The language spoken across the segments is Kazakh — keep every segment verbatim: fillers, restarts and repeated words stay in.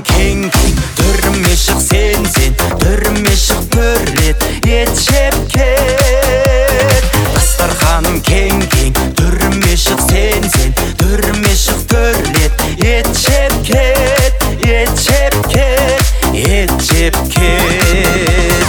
Дастарханым кең кең, түріме шық сен сен, түріме шық төрлет, ет жеп кет. Дастарханым кең кең, түріме шық сен сен, түріме шық төрлет, ет жеп кет, ет жеп кет, ет жеп кет.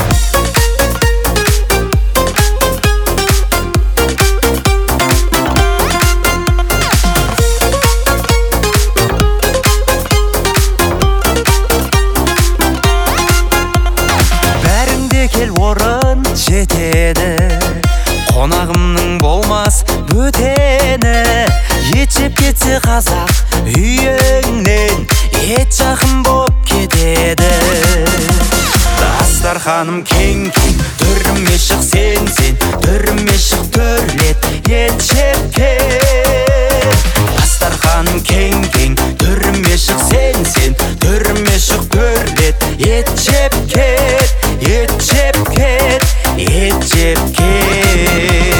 Кел орын жетеді, қонағымның болмас бөтені. Ет жеп кетсе қазақ үйіңнен, ет жақын боп кетеді. Дастарханым кең кең, түріме шық сен сен, түріме шық төрлет, ет жеп кет. Дастарханым кең кең, түріме шық сен сен, түріме шық төрлет, ет жеп кет. Ет жеп кет, ет жеп кет.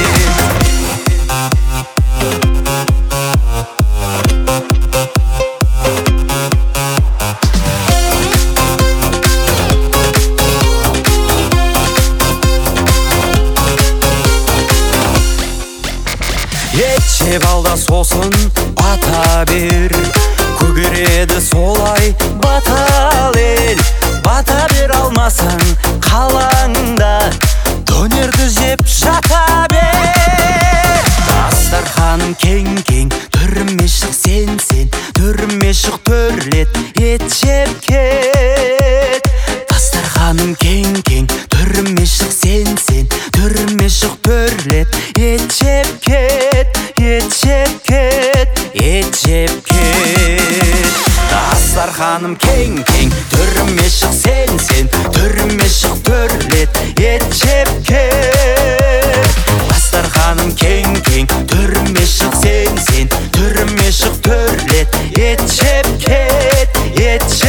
Ет жеп ал да сосын бата бер, көгереді солай батал ел. Бата бер алмасаң қалаңда, донерді жеп жата бер. Дастарханым кең кең, түріме шық сен сен, түріме шық төрлет, ет жеп кет. Дастарханым кең кең, түріме шық сен сен, түріме шық төрлет, ет жеп кет, ет жеп кет, ет жеп кет. Дастарханым кең кең, түріме шық сен сен, түріме шық төрлет, ет жеп кет. Дастарханым кең кең, түріме шық сен сен, түріме шық төрлет, ет жеп кет, ет